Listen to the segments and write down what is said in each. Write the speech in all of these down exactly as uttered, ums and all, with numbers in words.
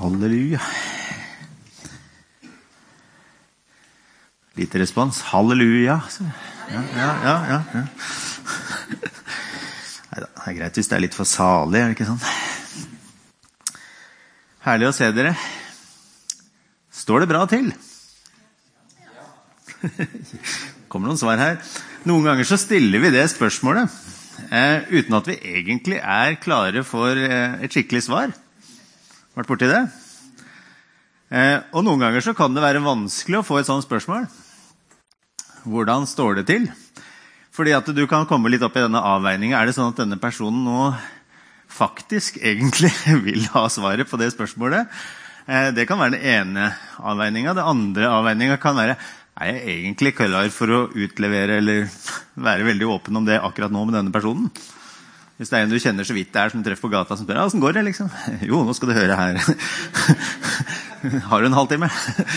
Halleluja. Lite respons. Halleluja. Ja, ja, ja, ja. ja. Neida, det er greit hvis det er litt for salig, er det ikke sånn? Herlig å se dere. Står det bra til? Kommer noen svar her. Noen ganger så stiller vi det spørsmålet eh, uten at vi egentlig er klare for eh, et skikkelig svar. Vært borti det? Eh, og noen ganger så kan det være vanskelig å få et sånt spørsmål. Hvordan står det til? Fordi at du kan komme litt opp i denne avveiningen. Er det sånn at denne personen nå faktisk egentlig vil ha svaret på det spørsmålet? Eh, det kan være den ene avveiningen. Det andre avveiningen kan være, er jeg egentlig klar for å utlevere eller være veldig åpen om det akkurat nå med denne personen? Hvis det er en du kjenner så vidt det er som du treffer på gata som spør, ja, hvordan går det liksom? Jo, nå skal du høre her. Har du en halvtime?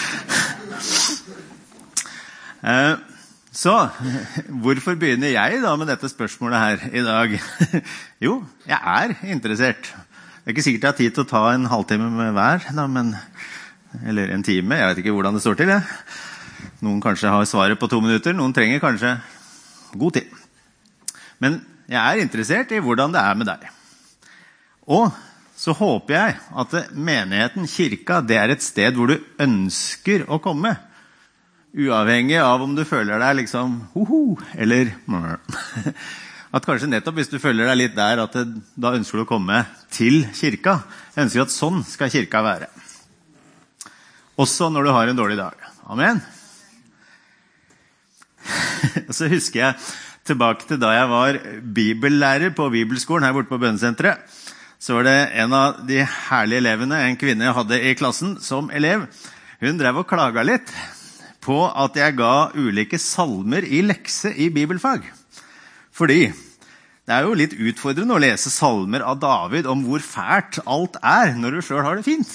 eh, Så, hvorfor begynner jeg da med dette spørsmålet her i dag? Jo, jeg er interessert. Det er ikke sikkert jeg har tid til å ta en halvtime med hver, da, men, eller en time, jeg vet ikke hvordan det står til. Jeg. Noen kanskje har svaret på to minutter, noen trenger kanskje god tid. Men jeg er interessert i hvordan det er med deg. Og så håper jeg at menigheten, kirka, det er et sted hvor du ønsker å komme. Uavhengig av om du føler deg liksom hoho, eller at kanskje nettopp hvis du føler deg litt der, at det, da ønsker du å komme til kirka. Jeg ønsker at sånn skal kirka være. Også når du har en dårlig dag. Amen. Så husker jeg tilbake til da jeg var bibellærer på bibelskolen her borte på bønnesenteret. Så var det en av de herlige elevene, en kvinne jeg hadde i klassen som elev. Hun drev og klaget litt på at jeg ga ulike salmer i lekse i bibelfag. Fordi det er jo litt utfordrende å lese salmer av David om hvor fælt alt er når du selv har det fint.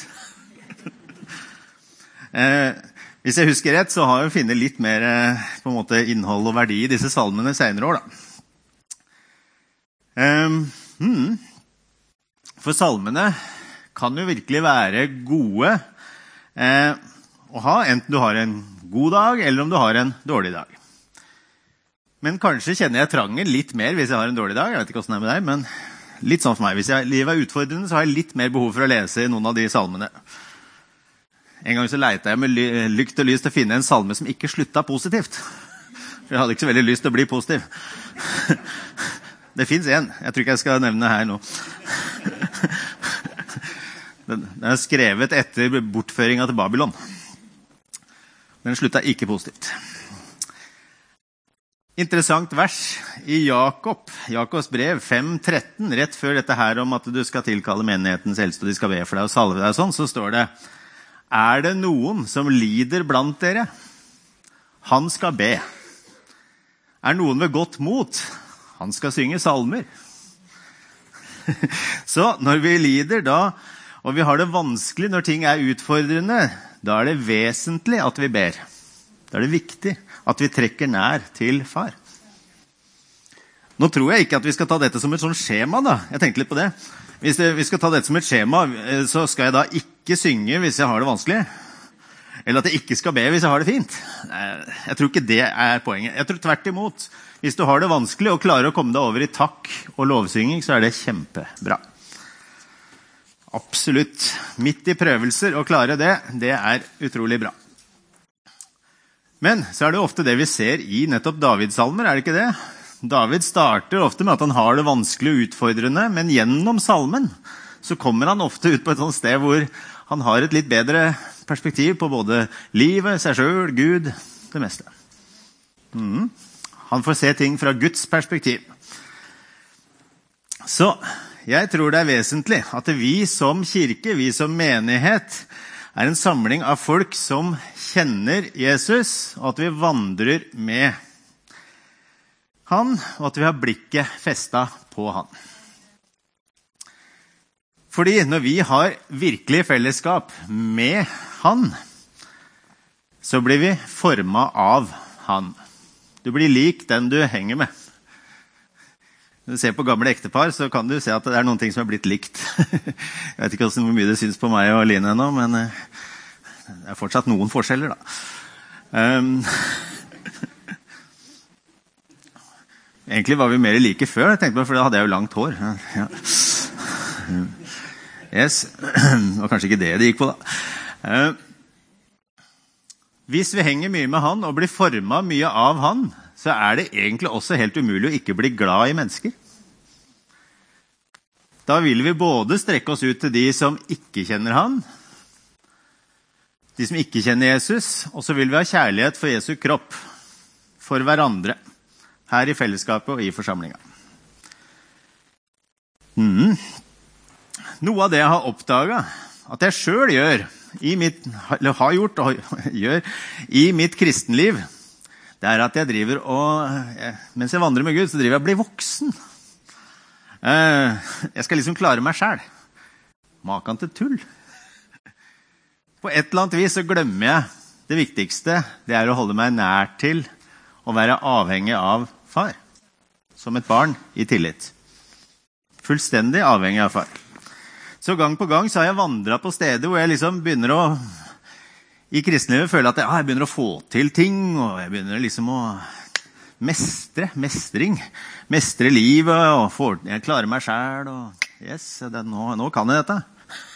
eh, Hvis jeg husker rett, så har jeg funnet litt mer på en måte, innhold og verdi i disse salmene senere år. Da. Um, hmm. For salmene kan jo virkelig være gode eh, å ha, enten du har en god dag eller om du har en dårlig dag. Men kanskje kjenner jeg trangen litt mer hvis jeg har en dårlig dag. Jeg vet ikke hvordan det er med deg, men litt sånn for meg. Hvis jeg, livet er utfordrende, så har jeg litt mer behov for å lese noen av de salmene. En gang så lette jeg med lykt og lys til å finne en salme som ikke sluttet positivt. For jeg hadde ikke så veldig lyst til å bli positiv. Det finnes en. Jeg tror ikke jeg skal nevne her nå. Den er skrevet etter bortføringen til Babylon. Den sluttet ikke positivt. Interessant vers i Jakob, Jakobs brev fem tretten, rett før dette her om at du skal tilkalle menighetens eldste, og de skal be for deg og salve deg og sånn, så står det: er det noen som lider blant dere? Han skal be. Er noen ved godt mot? Han skal synge salmer. Så når vi lider da, og vi har det vanskelig når ting er utfordrende, da er det vesentlig at vi ber. Da er det viktig at vi trekker nær til far. Nå tror jeg ikke at vi skal ta dette som et sånn skjema da. Jeg tenkte litt på det. Hvis vi skal ta dette som et skjema, så skal jeg da ikke synge hvis jeg har det vanskelig. Eller at jeg ikke skal be hvis jeg har det fint. Jeg tror ikke det er poenget. Jeg tror tvert imot. Hvis du har det vanskelig og klarer å komme deg over i takk og lovsynging, så er det kjempebra. Absolutt. Midt i prøvelser å klare det, det er utrolig bra. Men så er det ofte det vi ser i nettopp Davids salmer, er det ikke det? David starter ofte med at han har det vanskelig og utfordrende, men gjennom salmen så kommer han ofte ut på et sånt sted hvor han har et litt bedre perspektiv på både livet, seg selv, Gud, det meste. Mm. Han får se ting fra Guds perspektiv. Så jeg tror det er vesentlig at vi som kirke, vi som menighet, er en samling av folk som kjenner Jesus, og at vi vandrer med han, og at vi har blikket festet på han. Fordi når vi har virkelig fellesskap med han, så blir vi formet av han. Du blir lik den du henger med. Når du ser på gamle ektepar, så kan du se at det er noen ting som er blitt likt. Jeg vet ikke hvor mye det synes på meg og Line ennå, men det er fortsatt noen forskjeller da. Um, egentlig var vi mer like før, jeg tenkte på, for da hadde jeg jo langt hår. Ja. Yes, det var kanskje ikke det det gikk på da. Uh, hvis vi henger mye med han og blir formet mye av han, så er det egentlig også helt umulig å ikke bli glad i mennesker. Da vil vi både strekke oss ut til de som ikke kjenner han, de som ikke kjenner Jesus, og så vil vi ha kjærlighet for Jesu kropp, for hverandre, her i fellesskapet og i forsamlingen. Mm. Noe av det jeg har oppdaget, at jeg selv gjør, i mitt, eller har gjort og gjør, i mitt kristenliv, det er at jeg driver og, mens jeg vandrer med Gud, så driver jeg og blir voksen. Jeg skal liksom klare meg selv. Maken til tull. På et eller annet vis så glemmer jeg det viktigste, det er å holde meg nær til å være avhengig av far. Som et barn i tillit. Fullstendig avhengig av far. Så gang på gang så har jeg vandret på steder hvor jeg liksom begynner å i kristenlivet føler at jeg, ah, jeg begynner å få til ting, og jeg begynner liksom å mestre, mestring, mestre livet, og for, jeg klarer meg selv, og yes, det, nå, nå kan jeg dette.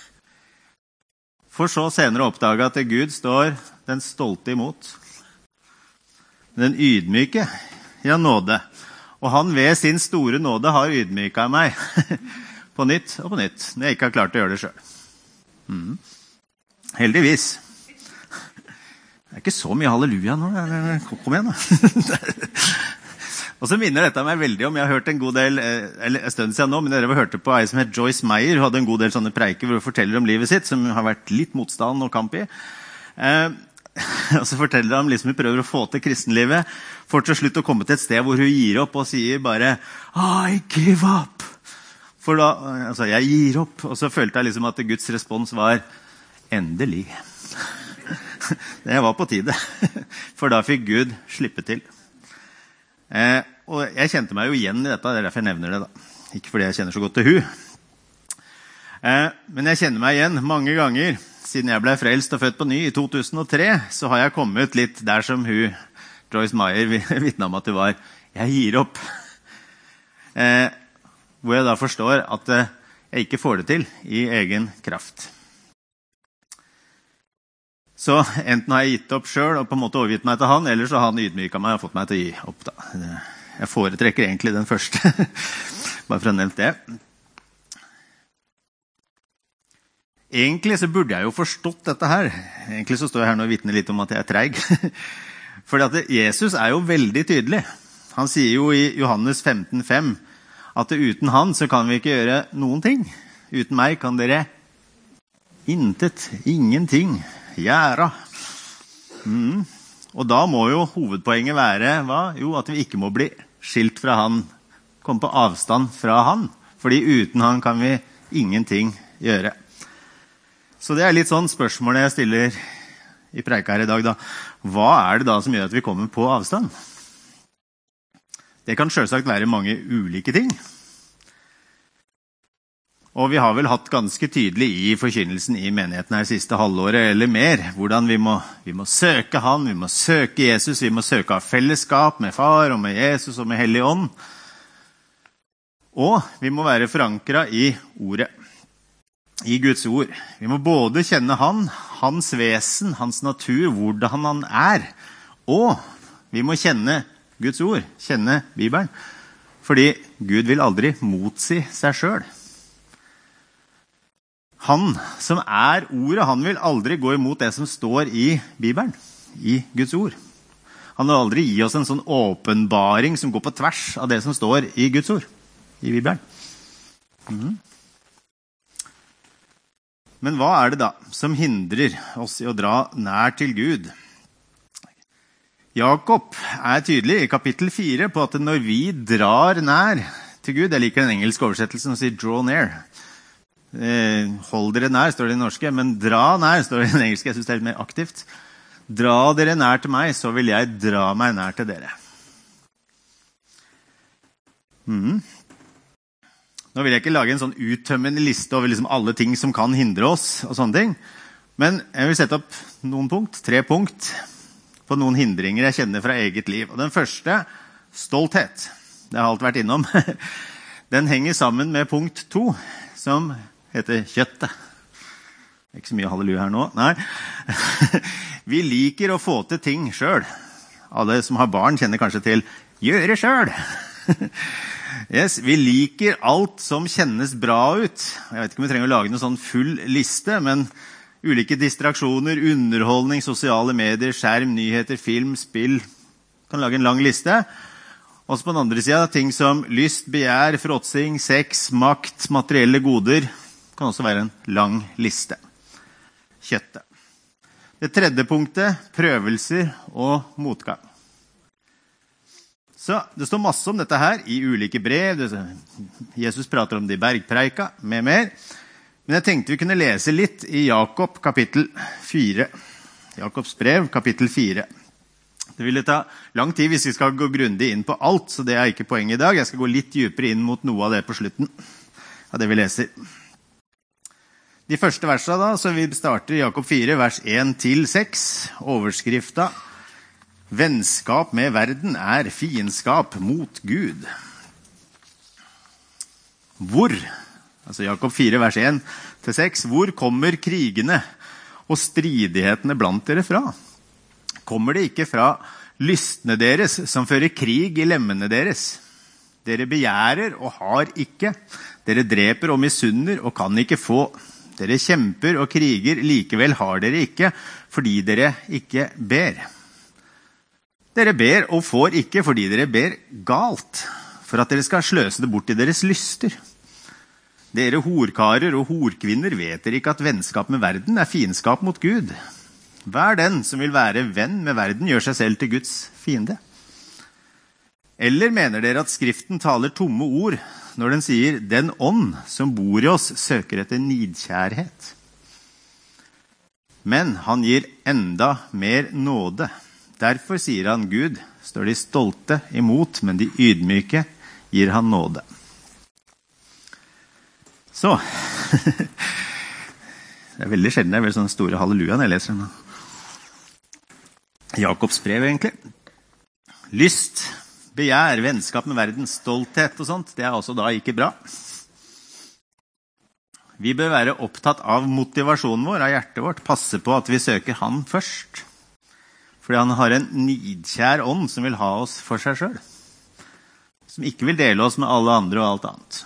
For så senere å oppdage at Gud står den stolte imot, den ydmyke i ja, nåde, og han ved sin store nåde har ydmyket meg på nytt og på nytt, når jeg ikke har klart å gjøre det selv. Mm. Heldigvis. Det er ikke så mye halleluja nå. Kom igjen da. Og så minner dette meg veldig om, jeg har hørt en god del, eller en stund siden nå, men dere har hørt på en som heter Joyce Meyer, hun hadde en god del sånne preiker hvor hun forteller om livet sitt, som har vært litt motstand og kamp i. Eh, og så forteller hun om liksom hun prøver å få til kristenlivet, for til slutt å komme til et sted hvor hun gir opp og sier bare, I give up. For da, altså jeg gir opp, og så følte jeg liksom at Guds respons var, endelig. Det var på tide, for da fikk Gud slippe til. Eh, og jeg kjente meg jo igjen i dette, det er derfor jeg nevner det da. Ikke fordi jeg kjenner så godt til hun. Eh, men jeg kjenner meg igjen mange ganger, siden jeg ble frelst og født på ny i to tusen og tre, så har jeg kommet litt der som hun, Joyce Meyer, vittnet om at det var, jeg gir opp. Eh, hvor jeg da forstår at eh, jeg ikke får det til i egen kraft. Så enten har jeg gitt opp selv og på en måte overgitt meg til han, eller så har han ydmyket meg og fått meg til å gi opp da. Jeg foretrekker egentlig den første, bare for å nevne det. Egentlig så burde jeg jo forstått dette her. Egentlig så står jeg her nå og vittner litt om at jeg er treig. Fordi at Jesus er jo veldig tydelig. Han sier jo i Johannes femten fem at uten han så kan vi ikke gjøre noen ting. Uten meg kan dere intet, ingenting gjøre. Mm. Og da må jo hovedpoenget være, hva? Jo, at vi ikke må bli skilt fra han, komme på avstand fra han, fordi uten han kan vi ingenting gjøre. Så det er litt sånn spørsmålet jeg stiller i preika her i dag da. Hva er det da som gjør at vi kommer på avstand? Det kan selvsagt være mange ulike ting. Og vi har vel hatt ganske tydelig i forkynnelsen i menigheten her siste halvåret eller mer, hvordan vi må, vi må søke han, vi må søke Jesus, vi må søke av fellesskap med far og med Jesus og med Hellig Ånd. Og vi må være forankret i ordet, i Guds ord. Vi må både kjenne han, hans vesen, hans natur, hvordan han er, og vi må kjenne Guds ord, kjenne Bibelen, fordi Gud vil aldri motsi seg selv. Han som er ordet, han vil aldri gå imot det som står i Bibelen, i Guds ord. Han vil aldri gi oss en sånn åpenbaring som går på tvers av det som står i Guds ord, i Bibelen. Mm. Men hva er det da som hindrer oss i å dra nær til Gud? Jakob er tydelig i kapittel fire på at når vi drar nær til Gud, jeg liker den engelske oversettelsen som sier draw near, Eh, hold dere nær, står det i norske, men dra nær, står det i den engelske, jeg synes det er litt mer aktivt. Dra dere nær til meg, så vil jeg dra meg nær til dere. Mm. Nå vil jeg ikke lage en sånn uttømmende liste over liksom alle ting som kan hindre oss, og sånne ting. Men jeg vil sette opp noen punkt, tre punkt, på noen hindringer jeg kjenner fra eget liv. Og den første, stolthet. Det har alt vært innom. Den henger sammen med punkt to, som heter kjøttet. Ikke så mye halleluja her nå. Nei. Vi liker å få til ting selv. Alle som har barn kjenner kanskje til gjøre selv. Yes, vi liker alt som kjennes bra ut. Jeg vet ikke om vi trenger å lage noen sånn full liste, men ulike distraksjoner, underholdning, sosiale medier, skjerm, nyheter, film, spill. Kan lage en lang liste. Og på den andre siden, ting som lyst, begjær, fråtsing, sex, makt, materielle goder, kan også være en lang liste. Kjøttet. Det tredje punktet, prøvelser og motgang. Så det står masse om dette her i ulike brev. Jesus prater om det i bergpreika, med mer. Men jeg tenkte vi kunne lese litt i Jakob kapittel fire. Jakobs brev kapittel fire. Det ville ta lang tid hvis vi skal gå grundig inn på alt, så det er ikke poenget i dag. Jeg skal gå litt dypere inn mot noe av det på slutten av det vi leser. De første versene da, så vi starter i Jakob fire, vers en til seks, overskrifta «Vennskap med verden er fiendskap mot Gud». Hvor, altså Jakob fire, vers en til seks, hvor kommer krigene og stridighetene blant dere fra? Kommer det ikke fra lystne deres som fører krig i lemmene deres? Dere begjærer og har ikke. Dere dreper og misunner og kan ikke få. Dere kjemper og kriger, likevel har dere ikke, fordi dere ikke ber. Dere ber og får ikke, fordi dere ber galt, for at dere skal sløse det bort i deres lyster. Dere horkarer og horkvinner vet dere ikke at vennskap med verden er fiendskap mot Gud. Hver den som vil være venn med verden gjør seg selv til Guds fiende. Eller mener dere at Skriften taler tomme ord når den sier «Den ånd som bor i oss søker etter nidkjærhet». Men han gir enda mer nåde. Derfor sier han Gud, står de stolte imot, men de ydmyke gir han nåde. Så, det er veldig sjelden det er veldig sånne store halleluja når jeg leser den. Jakobs brev egentlig. Lyst, begjær, vennskap med verden, stolthet og sånt, det er også da ikke bra. Vi bør være opptatt av motivasjonen vår, av hjertet vårt, passe på at vi søker han først. Fordi han har en nidkjær ånd som vil ha oss for seg selv. Som ikke vil dele oss med alle andre og alt annet.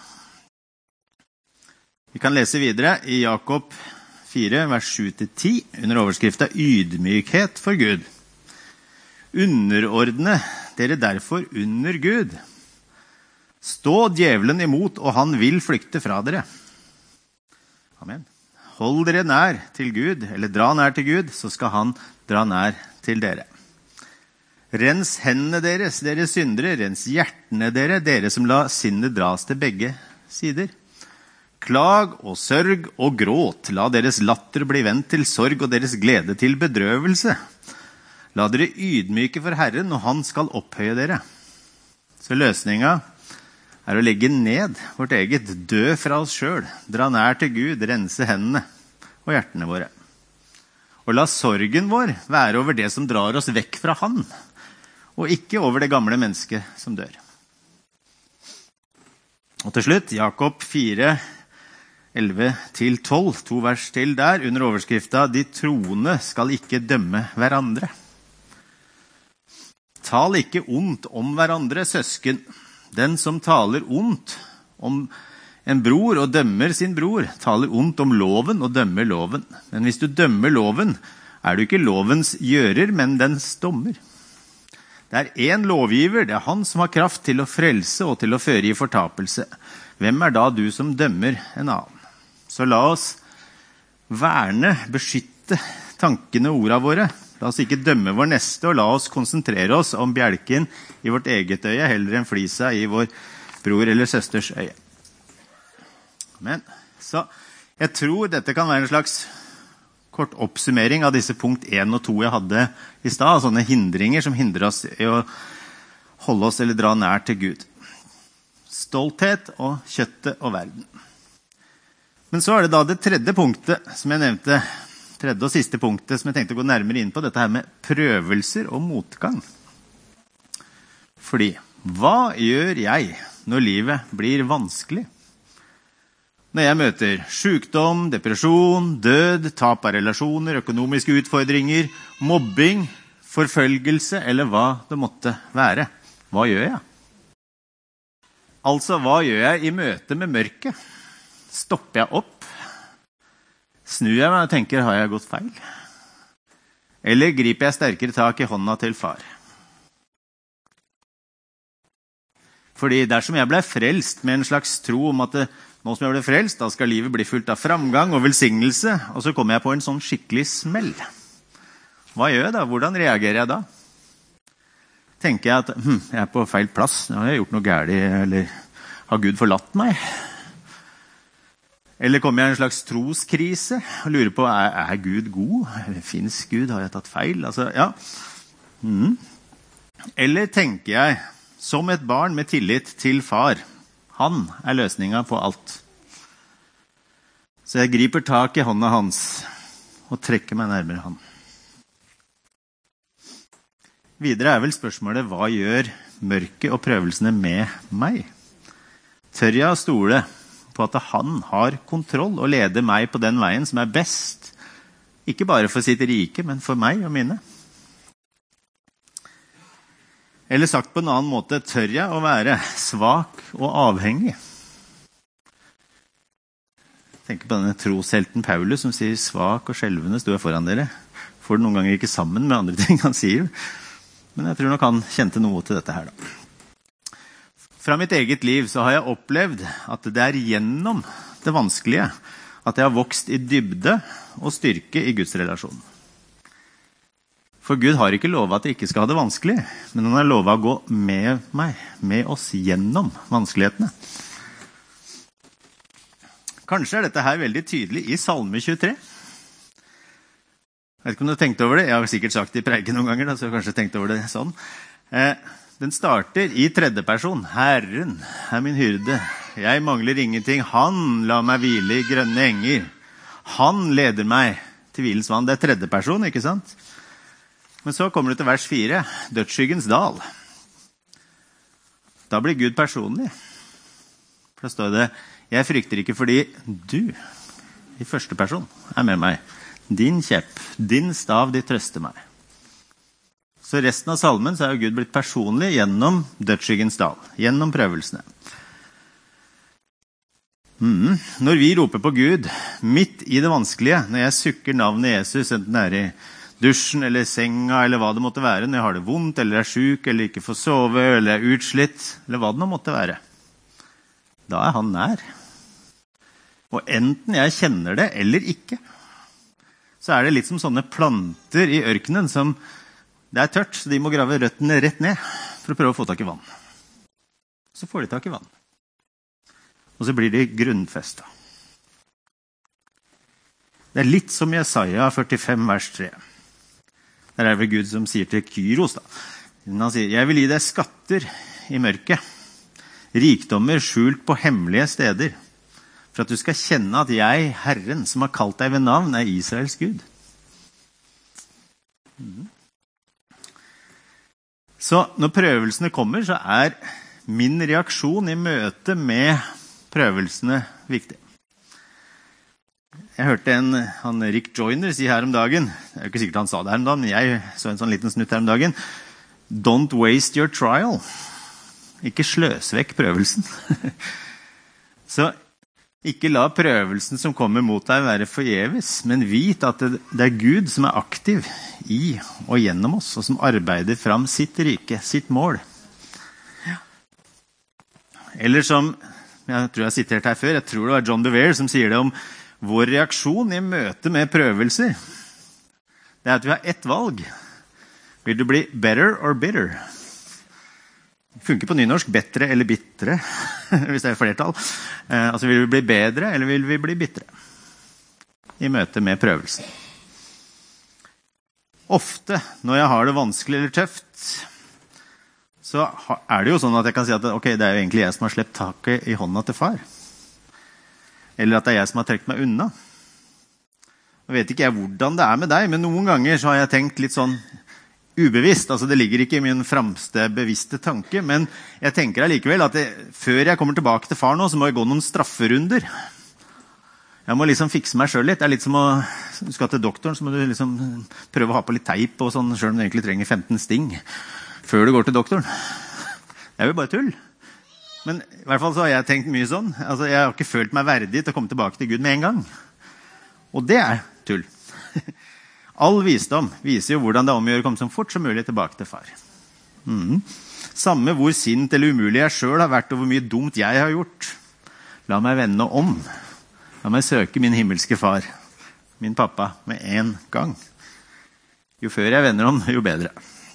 Vi kan lese videre i Jakob fire, vers sju til ti, under overskriften «Ydmykhet for Gud». Underordne dere derfor under Gud. Stå djevelen imot, og han vil flykte fra dere. Amen. Hold dere nær til Gud, eller dra nær til Gud, så skal han dra nær til dere. Rens hendene deres, dere syndere, rens hjertene dere, dere som la sinnet dras til begge sider. Klag og sørg og gråt, la deres latter bli vendt til sorg og deres glede til bedrøvelse. La dere ydmyke for Herren, og han skal opphøye dere. Så løsninga er å legge ned vårt eget, dø fra oss selv, dra nær til Gud, rense hendene og hjertene våre. Og la sorgen vår være over det som drar oss vekk fra han, og ikke over det gamle mennesket som dør. Og til slutt, Jakob fire, elleve til tolv, to vers til der, under overskrifta «De troende skal ikke dømme hverandre». Tal ikke ondt om hverandre, søsken. Den som taler ondt om en bror og dømmer sin bror, taler ondt om loven og dømmer loven. Men hvis du dømmer loven, er du ikke lovens gjører, men dens dommer. Det er en lovgiver, det er han som har kraft til å frelse og til å føre i fortapelse. Hvem er da du som dømmer en annen? Så la oss verne, beskytte tankene og ordene våre. La oss ikke dømme vår neste, og la oss konsentrere oss om bjelken i vårt eget øye, heller enn flisa i vår bror eller søsters øye. Men, så jeg tror dette kan være en slags kort oppsummering av disse punkt en og to jeg hadde i sted, sånne hindringer som hindrer oss i å holde oss eller dra nær til Gud. stolthet og kjøttet og verden. Men så er det da det tredje punktet som jeg nevnte, tredje og siste punktet som jeg tenkte å gå nærmere inn på, dette her med prøvelser og motgang. Fordi, hva gjør jeg når livet blir vanskelig? Når jeg møter sykdom, depresjon, død, tap av relasjoner, økonomiske utfordringer, mobbing, forfølgelse eller hva det måtte være. Hva gjør jeg? Altså, hva gjør jeg i møte med mørket? Stopper jeg opp? Snur jeg meg og tenker, har jeg gått feil? Eller griper jeg sterkere tak i hånda til far? Fordi dersom jeg ble frelst med en slags tro om at det, nå som jeg ble frelst, da skal livet bli fullt av framgang og velsignelse, og så kommer jeg på en sånn skikkelig smell. Hva gjør jeg da? Hvordan reagerer jeg da? Tenker jeg at hm, jeg er på feil plass, nå har jeg gjort noe gærlig, eller har Gud forlatt meg? Eller kommer jeg i en slags troskrise og lurer på, er, er Gud god? Finnes Gud? Har jeg tatt feil? Altså, ja. Mm. Eller tenker jeg, som et barn med tillit til far, han er løsningen på alt. Så jeg griper tak i hånda hans og trekker meg nærmere han. Videre er vel spørsmålet, hva gjør mørket og prøvelsene med meg? Tør jeg å stole på at han har kontroll og leder meg på den veien som er best, ikke bare for sitt rike, men for meg og mine? Eller sagt på en annen måte, tør jeg å være svak og avhengig? Jeg tenker på denne troshelten Paulus som sier, svak og skjelvende står jeg foran dere. Får det noen ganger ikke sammen med andre ting han sier, men jeg tror nok han kjente noe til dette her da. Fra mitt eget liv så har jeg opplevd at det er gjennom det vanskelige at jeg har vokst i dybde og styrke i Guds relasjon. For Gud har ikke lovet at jeg ikke skal ha det vanskelig, men han har lovet å gå med meg, med oss gjennom vanskelighetene. Kanskje er dette her veldig tydelig i Salme tjuetre. Jeg vet ikke om du har tenkt over det, jeg har sikkert sagt det i preiken noen ganger, da, så jeg har kanskje tenkt over det sånn. Eh, den starter i tredje person. Herren er min hyrde, jeg mangler ingenting, han lar meg hvile i grønne enger. Han leder meg til hvilens vann. Det er tredje person, ikke sant? Men så kommer det til vers fire, dødsskyggens dal. Da blir Gud personlig. For da står det, jeg frykter ikke fordi du, i første person, er med meg. Din kjepp, din stav, de trøster meg. Så resten av salmen så er Gud blitt personlig gjennom dødsskyggens dal, gjennom prøvelsene. Mm. Når vi roper på Gud, midt i det vanskelige, når jeg sukker navnet Jesus, enten det er i dusjen eller senga, eller hva det måtte være, når jeg har det vondt, eller er syk, eller ikke får sove, eller er utslitt, eller hva det nå måtte være. Da er han nær. Og enten jeg kjenner det eller ikke, så er det litt som sånne planter i ørkenen som det er tørt, så de må grave røttene rett ned for å prøve å få tak i vann. Så får de tak i vann. Og så blir de grunnfestet. Det er litt som Jesaja førtifem vers tre. Der er det vel Gud som sier til Kyros da. Han sier, jeg vil gi deg skatter i mørket, rikdommer skjult på hemmelige steder, for at du skal kjenne at jeg, Herren, som har kalt deg ved navn, er Israels Gud. Mm. Så når prøvelsene kommer, så er min reaksjon i møte med prøvelsene viktig. Jeg hørte en, han Rick Joyner si her om dagen, det er jo ikke sikkert han sa det her om dagen, men jeg så en sånn liten snutt her om dagen, don't waste your trial. Ikke sløs vekk prøvelsen. Så ikke la prøvelsen som kommer mot deg være forgjeves, men vit at det, det er Gud som er aktiv i og gjennom oss, og som arbeider fram sitt rike, sitt mål. Eller som, jeg tror jeg har sitert her før, jeg tror det var John Bevere som sier det om vår reaksjon i møte med prøvelser. Det er at vi har ett valg. Vil du bli better or bitter? Det funker på nynorsk, bedre eller bittere, hvis det er flertall. Eh, altså, vil vi bli bedre, eller vil vi bli bittere? I møte med prøvelsen. Ofte, når jeg har det vanskelig eller tøft, så er det jo sånn at jeg kan si at ok, det er jo egentlig jeg som har slept taket i hånda til far. Eller at det er jeg som har trekt meg unna. Jeg vet ikke jeg hvordan det er med deg, men noen ganger så har jeg tenkt litt sånn ubevisst. Altså det ligger ikke i min fremste bevisste tanke, men jeg tenker allikevel at det, før jeg kommer tilbake til far nå, så må jeg gå noen strafferunder. Jeg må liksom fikse meg selv litt. Det er litt som å, du skal til doktoren, så må du liksom prøve å ha på litt teip og sånn, selv om du egentlig trenger femten sting før du går til doktoren. Det er jo bare tull. Men i hvert fall så har jeg tenkt mye sånn. Altså, jeg har ikke følt meg verdig til å komme tilbake til Gud med en gang. Og det er tull. All visdom viser jo hvordan det er om å gjøre å komme så fort som mulig tilbake til far. Mm. Samme hvor sint eller umulig jeg selv har vært, og hvor mye dumt jeg har gjort. La meg vende om. La meg søke min himmelske far, min pappa, med en gang. Jo før jeg vender om, jo bedre.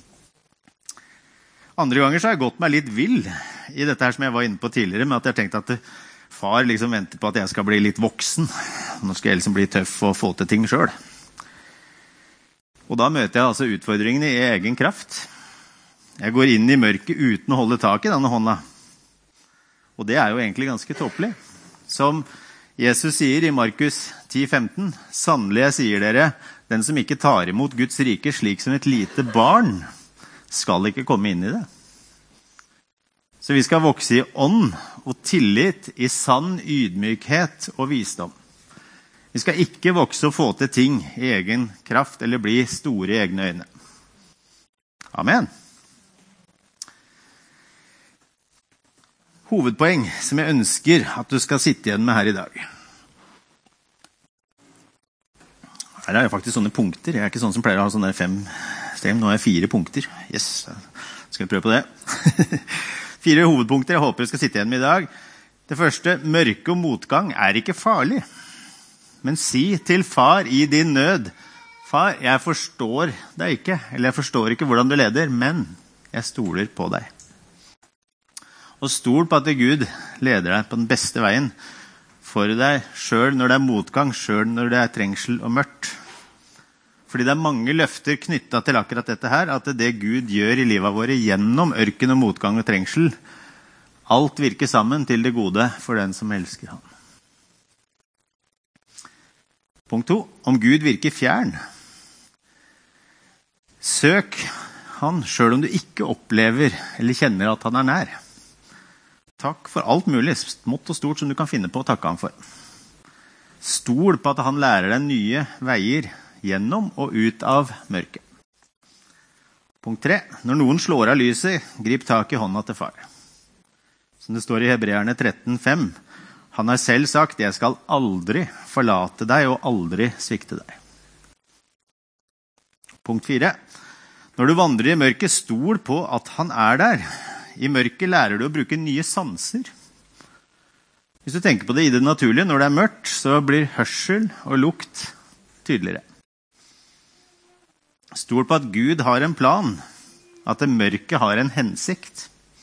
Andre ganger så har jeg gått meg litt vill i dette her som jeg var inne på tidligere, med at jeg tenkte at far liksom venter på at jeg skal bli litt voksen. Nå skal jeg liksom bli tøff og få til ting selv. Og da møter jeg altså utfordringene i egen kraft. Jeg går inn i mørket uten å holde tak i denne hånda. Og det er jo egentlig ganske tåpelig. Som Jesus sier i Markus ti femten, «Sannelig jeg sier dere, den som ikke tar imot Guds rike slik som et lite barn, skal ikke komme inn i det.» Så vi skal vokse i ånd og tillit, i sann ydmykhet og visdom. Vi skal ikke vokse og få til ting i egen kraft, eller bli store i egne øyne. Amen. Hovedpoeng som jeg ønsker at du skal sitte igjen med her i dag. Her er det faktisk sånne punkter. Jeg er ikke sånn som pleier å ha sånne fem steg. Nå er jeg fire punkter. Yes, skal vi prøve på det. Fire hovedpunkter jeg håper du skal sitte igjen med i dag. Det første, mørke og motgang er ikke farlig. Men si til far i din nød, far, jeg forstår deg ikke, eller jeg forstår ikke hvordan du leder, men jeg stoler på deg. Og stol på at Gud leder deg på den beste veien for deg, selv når det er motgang, selv når det er trengsel og mørkt. Fordi det er mange løfter knyttet til akkurat dette her, at det Gud gjør i livet våre gjennom ørken og motgang og trengsel, alt virker sammen til det gode for den som elsker ham. Punkt to. Om Gud virker fjern. Søk han, selv om du ikke opplever eller kjenner at han er nær. Takk for alt mulig, smått og stort som du kan finne på å takke ham for. Stol på at han lærer deg nye veier gjennom og ut av mørket. Punkt tre. Når noen slår av lyset, grip tak i hånda til far. Som det står i Hebreerne tretten fem. Han har selv sagt, jeg skal aldri forlate deg og aldri svikte deg. Punkt fire. Når du vandrer i mørket, stol på at han er der. I mørket lærer du å bruke nye sanser. Hvis du tenker på det i det naturlige, når det er mørkt, så blir hørsel og lukt tydeligere. Stol på at Gud har en plan, at det mørke har en hensikt.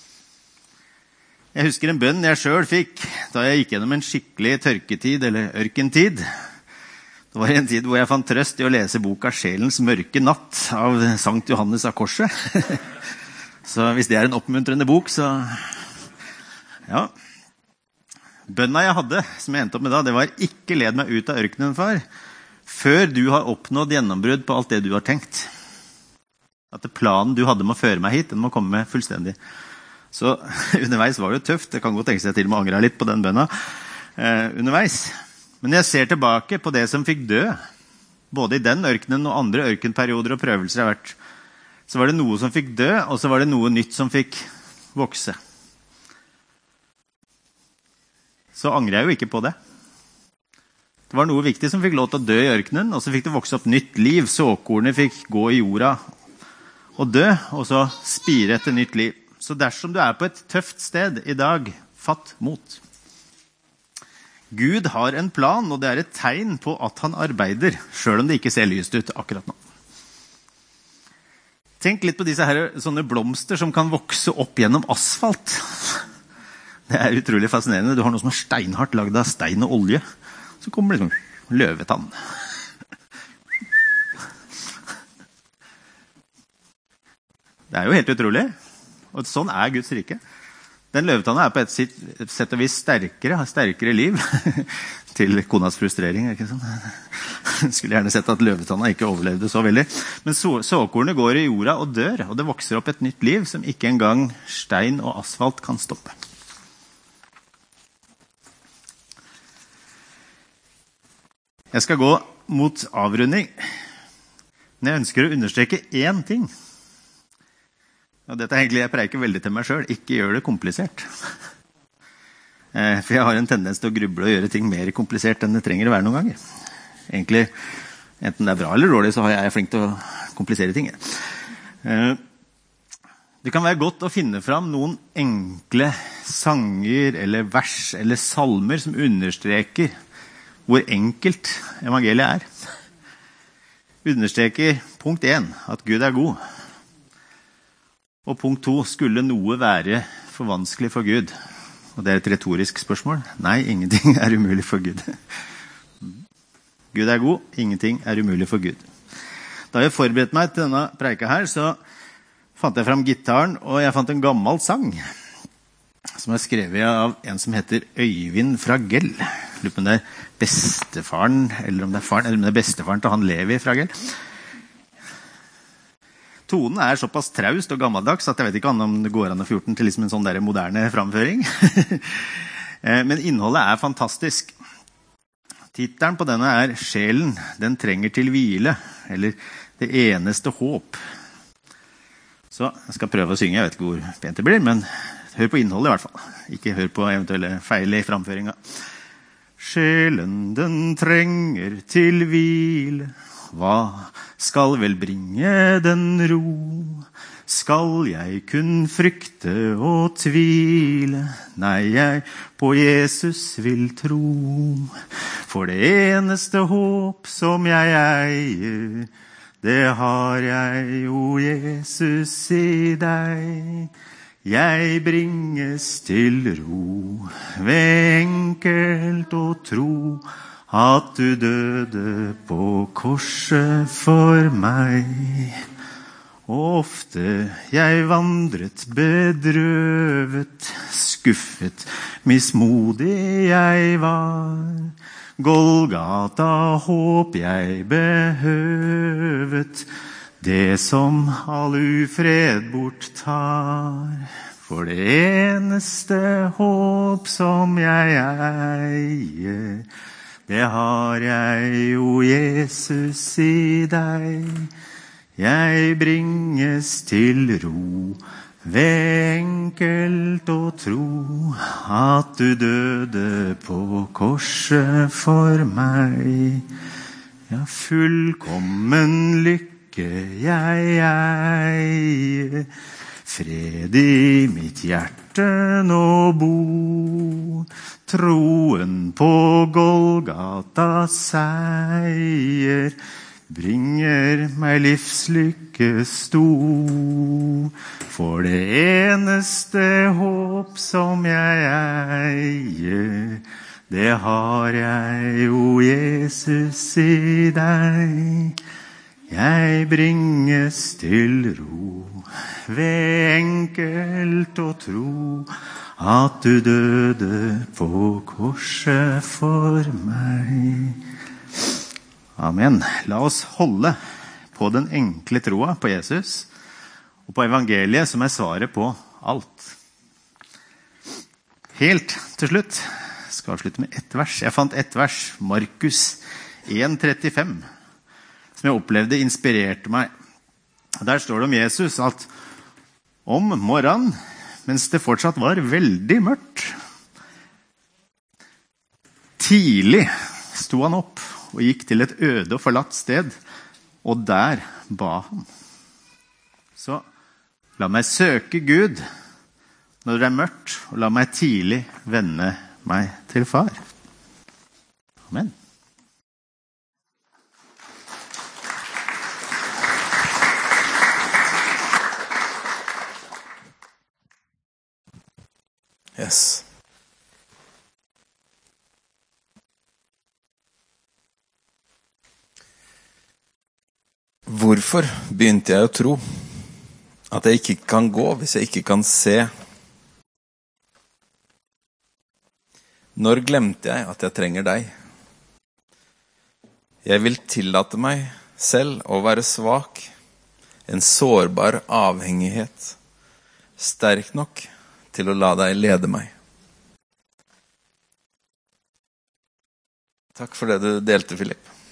Jeg husker en bønn jeg selv fikk da jeg gikk gjennom en skikkelig tørketid eller ørkentid. Det var en tid hvor jeg fant trøst i å lese boka Sjelens mørke natt av Sankt Johannes av Korset. Så hvis det er en oppmuntrende bok, så ja. Bønna jeg hadde, som jeg endte opp med da, det var ikke led meg ut av ørkenen, far, før du har oppnådd gjennombrudd på alt det du har tenkt. At planen du hadde med å føre meg hit, den må komme med fullstendig. Så underveis var det jo tøft. Det kan godt tenke seg til og med angre litt på den bønna eh, underveis. Men jeg ser tilbake på det som fikk dø, både i den ørkenen og andre ørkenperioder og prøvelser jeg har vært. Så var det noe som fikk dø, og så var det noe nytt som fikk vokse. Så angrer jeg jo ikke på det. Det var noe viktig som fikk lov til å dø i ørkenen, og så fikk det vokse opp nytt liv. Såkornet fikk gå i jorda og dø, og så spire etter nytt liv. Så dersom du er på et tøft sted i dag, fatt mot. Gud har en plan, og det er et tegn på at han arbeider, selv om det ikke ser lyst ut akkurat nå. Tenk litt på disse her, sånne blomster som kan vokse opp gjennom asfalt. Det er utrolig fascinerende. Du har noe som er steinhardt, laget av stein og olje. Så kommer det liksom løvetann. Det er jo helt utrolig. Og sånn er Guds rike. Den løvetanna er på et sett og vis sterkere, har sterkere liv til konas frustrering. Ikke sånn? Skulle gjerne sett at løvetanna ikke overlevde så veldig. Men så, såkornet går i jorda og dør, og det vokser opp et nytt liv som ikke engang stein og asfalt kan stoppe. Jeg skal gå mot avrunding, men jeg ønsker å understreke én ting. Og dette er egentlig, jeg preiker veldig til meg selv, ikke gjør det komplisert. For jeg har en tendens til å gruble og gjøre ting mer komplisert enn det trenger å være noen ganger. Egentlig, enten det er bra eller dårlig, så har jeg flink til å komplisere ting. Det kan være godt å finne fram noen enkle sanger eller vers eller salmer som understreker hvor enkelt evangeliet er. Understreker punkt én, at Gud er god. Og punkt to, skulle noe være for vanskelig for Gud? Og det er et retorisk spørsmål. Nei, ingenting er umulig for Gud. Gud er god, ingenting er umulig for Gud. Da jeg forberedte meg til denne preika her, så fant jeg fram gitaren, og jeg fant en gammel sang, som er skrevet av en som heter Øyvind fra Gell. Jeg lurer på om det er bestefaren, eller om det er faren, eller om det er bestefaren til han Levi fra Gell. Tonen er såpass traust og gammeldags at jeg vet ikke om det går an å få gjort den til liksom en sånn der moderne framføring. Men innholdet er fantastisk. Titelen på denne er «Sjelen, den trenger til hvile», eller «Det eneste håp». Så jeg skal prøve å synge, jeg vet ikke hvor pent det blir, men hør på innholdet i hvert fall. Ikke hør på eventuelle feil i framføringa. Sjelen, den trenger til hvile, hva skal vel bringe den ro? Skal jeg kun frykte og tvile? Nei, jeg på Jesus vil tro. For det eneste håp som jeg eier, det har jeg, o Jesus, i deg. Jeg bringes til ro, ved enkelt å tro, at du døde på korset for meg. Ofte jeg vandret bedrøvet, skuffet, mismodig jeg var. Golgata håp jeg behøvet, det som all ufred borttar. For det eneste håp som jeg eier, det har jeg, o Jesus, i deg. Jeg bringes til ro, ved enkelt å tro, at du døde på korset for meg. Ja, fullkommen lykke jeg eier, fred i mitt hjerte nå bo. Troen på Golgata seier bringer meg livslykke stor. For det eneste håp som jeg eier, det har jeg, o Jesus, i deg. Jeg bringes til ro, ved enkelt å tro, at du døde på korset for meg. Amen. La oss holde på den enkle troa på Jesus, og på evangeliet som er svaret på alt. Helt til slutt skal jeg avslutte med ett vers. Jeg fant ett vers, Markus en trettifem, som jeg opplevde inspirerte meg. Der står det om Jesus at om morgenen, mens det fortsatt var veldig mørkt, tidlig sto han opp og gikk til et øde og forlatt sted, og der ba han. Så la meg søke Gud når det er mørkt, og la meg tidlig vende meg til far. Amen. Yes. Hvorfor begynte jeg å tro At jeg ikke kan gå hvis jeg ikke kan se. Når glemte jeg at jeg trenger deg? Jeg vil tillate meg selv å være svak, en sårbar avhengighet, sterk nok til å la deg lede meg. Takk for det du delte, Philip.